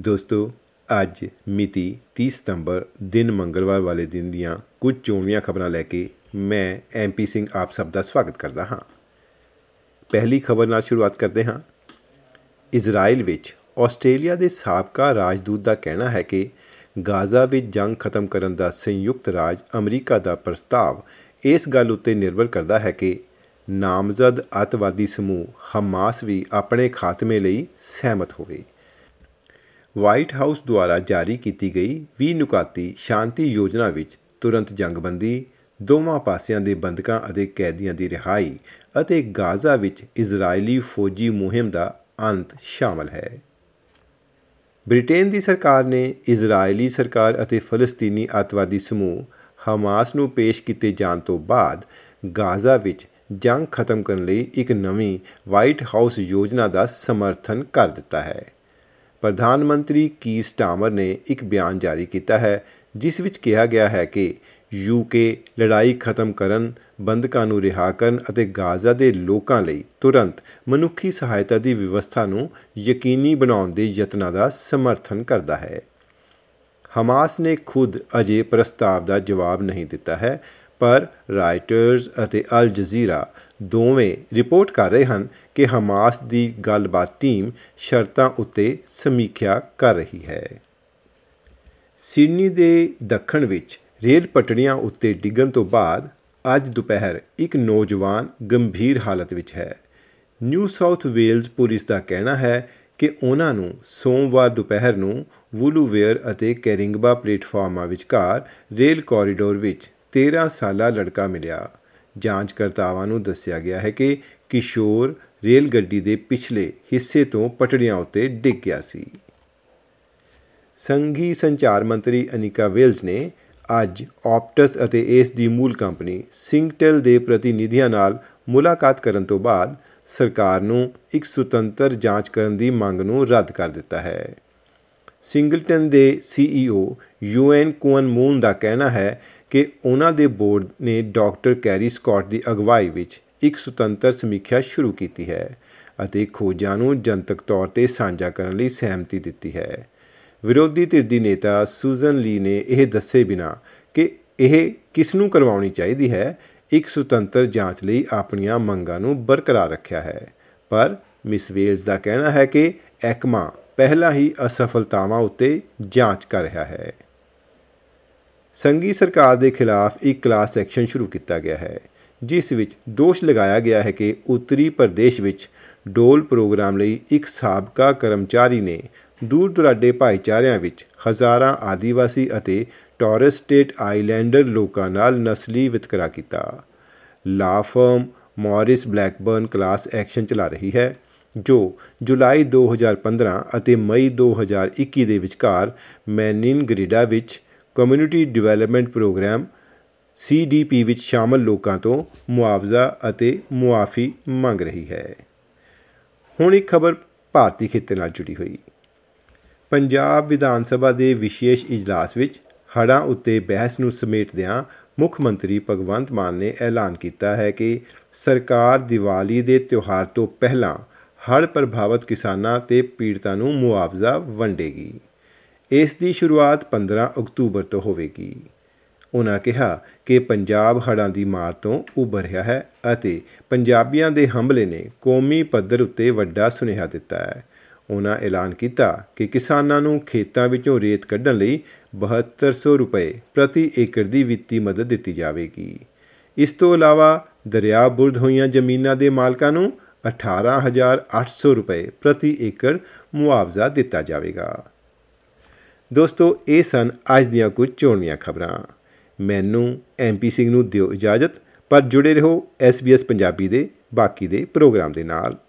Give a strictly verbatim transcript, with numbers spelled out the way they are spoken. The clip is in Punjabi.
ਦੋਸਤੋ, ਅੱਜ ਮਿਤੀ ਤੀਹ ਸਤੰਬਰ ਦਿਨ ਮੰਗਲਵਾਰ ਵਾਲੇ ਦਿਨ ਦੀਆਂ ਕੁਝ ਚੋਣਵੀਆਂ ਖਬਰਾਂ ਲੈ ਕੇ ਮੈਂ ਐਮ ਪੀ ਸਿੰਘ ਆਪ ਸਭ ਦਾ ਸਵਾਗਤ ਕਰਦਾ ਹਾਂ। ਪਹਿਲੀ ਖਬਰ ਨਾਲ ਸ਼ੁਰੂਆਤ ਕਰਦੇ ਹਾਂ। ਇਜ਼ਰਾਈਲ ਵਿੱਚ ਆਸਟ੍ਰੇਲੀਆ ਦੇ ਸਾਬਕਾ ਰਾਜਦੂਤ ਦਾ ਕਹਿਣਾ ਹੈ ਕਿ ਗਾਜ਼ਾ ਵਿੱਚ ਜੰਗ ਖਤਮ ਕਰਨ ਦਾ ਸੰਯੁਕਤ ਰਾਜ ਅਮਰੀਕਾ ਦਾ ਪ੍ਰਸਤਾਵ ਇਸ ਗੱਲ ਉੱਤੇ ਨਿਰਭਰ ਕਰਦਾ ਹੈ ਕਿ ਨਾਮਜ਼ਦ ਅੱਤਵਾਦੀ ਸਮੂਹ ਹਮਾਸ ਵੀ ਆਪਣੇ ਖਾਤਮੇ ਲਈ ਸਹਿਮਤ ਹੋਵੇ। ਵਾਈਟ ਹਾਊਸ ਦੁਆਰਾ ਜਾਰੀ ਕੀਤੀ ਗਈ ਵੀਹ ਨੁਕਾਤੀ ਸ਼ਾਂਤੀ ਯੋਜਨਾ ਵਿੱਚ ਤੁਰੰਤ ਜੰਗਬੰਦੀ, ਦੋਵਾਂ ਪਾਸਿਆਂ ਦੇ ਬੰਦਕਾਂ ਅਤੇ ਕੈਦੀਆਂ ਦੀ ਰਿਹਾਈ ਅਤੇ ਗਾਜ਼ਾ ਵਿੱਚ ਇਜ਼ਰਾਈਲੀ ਫੌਜੀ ਮੁਹਿੰਮ ਦਾ ਅੰਤ ਸ਼ਾਮਲ ਹੈ। ਬ੍ਰਿਟੇਨ ਦੀ ਸਰਕਾਰ ਨੇ ਇਜ਼ਰਾਈਲੀ ਸਰਕਾਰ ਅਤੇ ਫਲਸਤੀਨੀ ਅੱਤਵਾਦੀ ਸਮੂਹ ਹਮਾਸ ਨੂੰ ਪੇਸ਼ ਕੀਤੇ ਜਾਣ ਤੋਂ ਬਾਅਦ ਗਾਜ਼ਾ ਵਿੱਚ ਜੰਗ ਖਤਮ ਕਰਨ ਲਈ ਇੱਕ ਨਵੀਂ ਵਾਈਟ ਹਾਊਸ ਯੋਜਨਾ ਦਾ ਸਮਰਥਨ ਕਰ ਦਿੱਤਾ ਹੈ। ਪ੍ਰਧਾਨ ਮੰਤਰੀ ਕੀਰ ਸਟਾਰਮਰ ਨੇ ਇੱਕ ਬਿਆਨ ਜਾਰੀ ਕੀਤਾ ਹੈ ਜਿਸ ਵਿੱਚ ਕਿਹਾ ਗਿਆ ਹੈ ਕਿ ਯੂ ਕੇ ਲੜਾਈ ਖਤਮ ਕਰਨ, ਬੰਦਕਾਂ ਨੂੰ ਰਿਹਾ ਕਰਨ ਅਤੇ ਗਾਜ਼ਾ ਦੇ ਲੋਕਾਂ ਲਈ ਤੁਰੰਤ ਮਨੁੱਖੀ ਸਹਾਇਤਾ ਦੀ ਵਿਵਸਥਾ ਨੂੰ ਯਕੀਨੀ ਬਣਾਉਣ ਦੇ ਯਤਨਾਂ ਦਾ ਸਮਰਥਨ ਕਰਦਾ ਹੈ। ਹਮਾਸ ਨੇ ਖੁਦ ਅਜੇ ਪ੍ਰਸਤਾਵ ਦਾ ਜਵਾਬ ਨਹੀਂ ਦਿੱਤਾ ਹੈ, ਪਰ ਰਾਇਟਰਜ਼ ਅਤੇ ਅਲ ਜਜ਼ੀਰਾ ਦੋਵੇਂ ਰਿਪੋਰਟ ਕਰ ਰਹੇ ਹਨ ਕਿ ਹਮਾਸ ਦੀ ਗੱਲਬਾਤ ਟੀਮ ਸ਼ਰਤਾਂ ਉੱਤੇ ਸਮੀਖਿਆ ਕਰ ਰਹੀ ਹੈ। ਸਿਡਨੀ ਦੇ ਦੱਖਣ ਵਿੱਚ ਰੇਲ ਪਟੜੀਆਂ ਉੱਤੇ ਡਿੱਗਣ ਤੋਂ ਬਾਅਦ ਅੱਜ ਦੁਪਹਿਰ ਇੱਕ ਨੌਜਵਾਨ ਗੰਭੀਰ ਹਾਲਤ ਵਿੱਚ ਹੈ। ਨਿਊ ਸਾਊਥ ਵੇਲਜ਼ ਪੁਲਿਸ ਦਾ ਕਹਿਣਾ ਹੈ ਕਿ ਉਹਨਾਂ ਨੂੰ ਸੋਮਵਾਰ ਦੁਪਹਿਰ ਨੂੰ ਵੂਲੂਵੇਅਰ ਅਤੇ ਕੈਰਿੰਗਬਾ ਪਲੇਟਫਾਰਮਾਂ ਵਿਚਕਾਰ ਰੇਲ ਕੋਰੀਡੋਰ ਵਿੱਚ ਤੇਰ੍ਹਾਂ ਸਾਲਾ ਲੜਕਾ ਮਿਲਿਆ। ਜਾਂਚਕਰਤਾਵਾਂ ਨੂੰ ਦੱਸਿਆ ਗਿਆ ਹੈ ਕਿ ਕਿਸ਼ੋਰ ਰੇਲ ਗੱਡੀ ਦੇ ਪਿਛਲੇ ਹਿੱਸੇ ਤੋਂ ਪਟੜੀਆਂ ਉੱਤੇ ਡਿੱਗ ਗਿਆ ਸੀ। ਸੰਘੀ ਸੰਚਾਰ ਮੰਤਰੀ ਅਨੀਕਾ ਵੇਲਜ਼ ਨੇ ਅੱਜ ਆਪਟਸ ਅਤੇ ਇਸ ਦੀ ਮੂਲ ਕੰਪਨੀ ਸਿੰਗਟੈਲ ਦੇ ਪ੍ਰਤੀਨਿਧੀਆਂ ਨਾਲ ਮੁਲਾਕਾਤ ਕਰਨ ਤੋਂ ਬਾਅਦ ਸਰਕਾਰ ਨੂੰ ਇੱਕ ਸੁਤੰਤਰ ਜਾਂਚ ਕਰਨ ਦੀ ਮੰਗ ਨੂੰ ਰੱਦ ਕਰ ਦਿੱਤਾ ਹੈ। ਸਿੰਗਲਟਨ ਦੇ ਸੀ ਈ ਓ ਯੂਐਨ ਕੁਅਨ ਮੂਨ ਦਾ ਕਹਿਣਾ ਹੈ ਕਿ ਉਹਨਾਂ ਦੇ ਬੋਰਡ ਨੇ ਡਾਕਟਰ ਕੈਰੀ ਸਕਾਟ ਦੀ ਅਗਵਾਈ ਵਿੱਚ ਇੱਕ ਸੁਤੰਤਰ ਸਮੀਖਿਆ ਸ਼ੁਰੂ ਕੀਤੀ ਹੈ ਅਤੇ ਖੋਜਾਂ ਨੂੰ ਜਨਤਕ ਤੌਰ 'ਤੇ ਸਾਂਝਾ ਕਰਨ ਲਈ ਸਹਿਮਤੀ ਦਿੱਤੀ ਹੈ। ਵਿਰੋਧੀ ਧਿਰ ਦੀ ਨੇਤਾ ਸੂਜ਼ਨ ਲੀ ਨੇ ਇਹ ਦੱਸੇ ਬਿਨਾਂ ਕਿ ਇਹ ਕਿਸ ਨੂੰ ਕਰਵਾਉਣੀ ਚਾਹੀਦੀ ਹੈ, ਇੱਕ ਸੁਤੰਤਰ ਜਾਂਚ ਲਈ ਆਪਣੀਆਂ ਮੰਗਾਂ ਨੂੰ ਬਰਕਰਾਰ ਰੱਖਿਆ ਹੈ, ਪਰ ਮਿਸ ਵੇਲਜ਼ ਦਾ ਕਹਿਣਾ ਹੈ ਕਿ ਐਕਮਾ ਪਹਿਲਾਂ ਹੀ ਅਸਫਲਤਾਵਾਂ ਉੱਤੇ ਜਾਂਚ ਕਰ ਰਿਹਾ ਹੈ। ਸੰਘੀ ਸਰਕਾਰ ਦੇ ਖਿਲਾਫ ਇੱਕ ਕਲਾਸ ਐਕਸ਼ਨ ਸ਼ੁਰੂ ਕੀਤਾ ਗਿਆ ਹੈ ਜਿਸ ਵਿੱਚ ਦੋਸ਼ ਲਗਾਇਆ ਗਿਆ ਹੈ ਕਿ ਉੱਤਰੀ ਪ੍ਰਦੇਸ਼ ਵਿੱਚ ਡੋਲ ਪ੍ਰੋਗਰਾਮ ਲਈ ਇੱਕ ਸਾਬਕਾ ਕਰਮਚਾਰੀ ਨੇ ਦੂਰ ਦੁਰਾਡੇ ਭਾਈਚਾਰਿਆਂ ਵਿੱਚ ਹਜ਼ਾਰਾਂ ਆਦੀਵਾਸੀ ਅਤੇ ਟੋਰਸ ਸਟੇਟ ਆਈਲੈਂਡਰ ਲੋਕਾਂ ਨਾਲ ਨਸਲੀ ਵਿਤਕਰਾ ਕੀਤਾ। Law firm Maurice Blackburn class action ਚਲਾ ਰਹੀ ਹੈ ਜੋ ਜੁਲਾਈ ਦੋ ਹਜ਼ਾਰ ਪੰਦਰਾਂ ਅਤੇ ਮਈ ਦੋ ਹਜ਼ਾਰ ਇੱਕੀ ਦੇ ਵਿਚਕਾਰ ਮੈਨਿਨਗਰਿਡਾ ਵਿੱਚ community development programme C D P ਵਿੱਚ ਸ਼ਾਮਲ ਲੋਕਾਂ ਤੋਂ ਮੁਆਵਜ਼ਾ ਅਤੇ ਮੁਆਫ਼ੀ ਮੰਗ ਰਹੀ ਹੈ। ਹੁਣ ਇੱਕ ਖਬਰ ਭਾਰਤੀ ਖਿੱਤੇ ਨਾਲ ਜੁੜੀ ਹੋਈ। ਪੰਜਾਬ ਵਿਧਾਨ ਸਭਾ ਦੇ ਵਿਸ਼ੇਸ਼ ਇਜਲਾਸ ਵਿੱਚ ਹੜ੍ਹਾਂ ਉੱਤੇ ਬਹਿਸ ਨੂੰ ਸਮੇਟਦਿਆਂ ਮੁੱਖ ਮੰਤਰੀ ਭਗਵੰਤ ਮਾਨ ਨੇ ਐਲਾਨ ਕੀਤਾ ਹੈ ਕਿ ਸਰਕਾਰ ਦੀਵਾਲੀ ਦੇ ਤਿਉਹਾਰ ਤੋਂ ਪਹਿਲਾਂ ਹੜ੍ਹ ਪ੍ਰਭਾਵਿਤ ਕਿਸਾਨਾਂ ਅਤੇ ਪੀੜਤਾਂ ਨੂੰ ਮੁਆਵਜ਼ਾ ਵੰਡੇਗੀ। ਇਸ ਦੀ ਸ਼ੁਰੂਆਤ ਪੰਦਰਾਂ ਅਕਤੂਬਰ ਤੋਂ ਹੋਵੇਗੀ। ਉਨ੍ਹਾਂ ਕਿਹਾ ਕਿ ਪੰਜਾਬ ਹੜ੍ਹਾਂ ਦੀ ਮਾਰ ਤੋਂ ਉੱਭਰ ਰਿਹਾ ਹੈ ਅਤੇ ਪੰਜਾਬੀਆਂ ਦੇ ਹਮਲੇ ਨੇ ਕੌਮੀ ਪੱਧਰ ਉੱਤੇ ਵੱਡਾ ਸੁਨੇਹਾ ਦਿੱਤਾ ਹੈ। ਉਨ੍ਹਾਂ ਐਲਾਨ ਕੀਤਾ ਕਿ ਕਿਸਾਨਾਂ ਨੂੰ ਖੇਤਾਂ ਵਿੱਚੋਂ ਰੇਤ ਕੱਢਣ ਲਈ ਬਹੱਤਰ ਸੌ ਰੁਪਏ ਪ੍ਰਤੀ ਏਕੜ ਦੀ ਵਿੱਤੀ ਮਦਦ ਦਿੱਤੀ ਜਾਵੇਗੀ। ਇਸ ਤੋਂ ਇਲਾਵਾ ਦਰਿਆ ਬੁਰਦ ਹੋਈਆਂ ਜ਼ਮੀਨਾਂ ਦੇ ਮਾਲਕਾਂ ਨੂੰ ਅਠਾਰਾਂ ਹਜ਼ਾਰ ਅੱਠ ਸੌ ਰੁਪਏ ਪ੍ਰਤੀ ਏਕੜ ਮੁਆਵਜ਼ਾ ਦਿੱਤਾ ਜਾਵੇਗਾ। ਦੋਸਤੋ, ਇਹ ਸਨ ਅੱਜ ਦੀਆਂ ਕੁਝ ਚੋਣਵੀਆਂ ਖਬਰਾਂ। ਮੈਨੂੰ ਐਮ ਪੀ ਸਿੰਘ ਨੂੰ ਦਿਓ ਇਜਾਜ਼ਤ, ਪਰ ਜੁੜੇ ਰਹੋ ਐਸ ਬੀ ਐਸ ਪੰਜਾਬੀ ਦੇ ਬਾਕੀ ਦੇ ਪ੍ਰੋਗਰਾਮ ਦੇ ਨਾਲ।